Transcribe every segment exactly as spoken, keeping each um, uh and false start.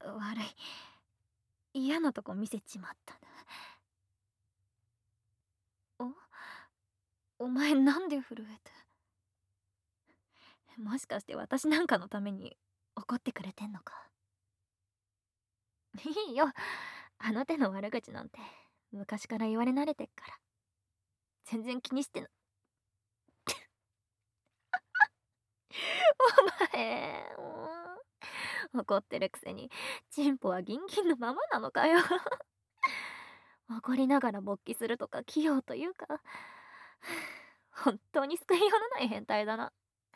悪い。嫌なとこ見せちまったな。おお前なんで震えて。もしかして私なんかのために怒ってくれてんのか。いいよ、あの手の悪口なんて昔から言われ慣れてっから。全然気にしてな。お前、もう怒ってるくせにチンポはギンギンのままなのかよ。怒りながら勃起するとか器用というか、本当に救いようのない変態だな。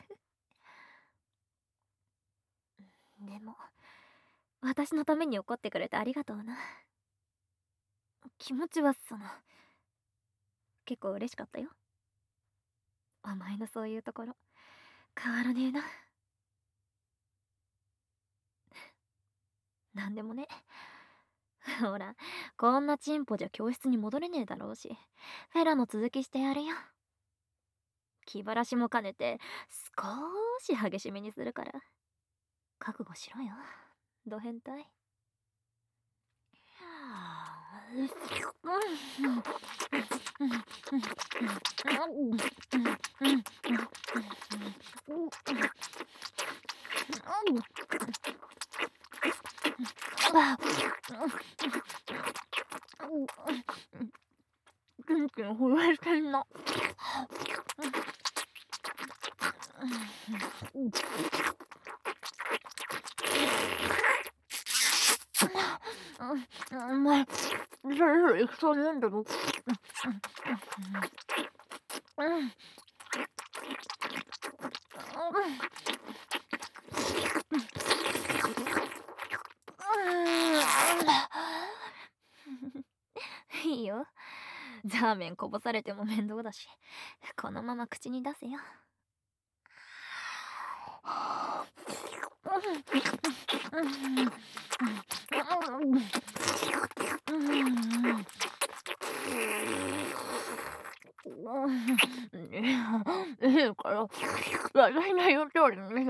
でも私のために怒ってくれてありがとうな。気持ちはその結構嬉しかったよ。お前のそういうところ変わらねえな。なんでもね。ほら、こんなチンポじゃ教室に戻れねえだろうし、フェラの続きしてやるよ。気晴らしも兼ねて少し激しめにするから覚悟しろよ、ド変態。キンキン震えてんな。お前そろそろ行くと思うんだろ。いいよ、ザーメンこぼされても面倒だし、このまま口に出せよ。いいから私の言う通りにね。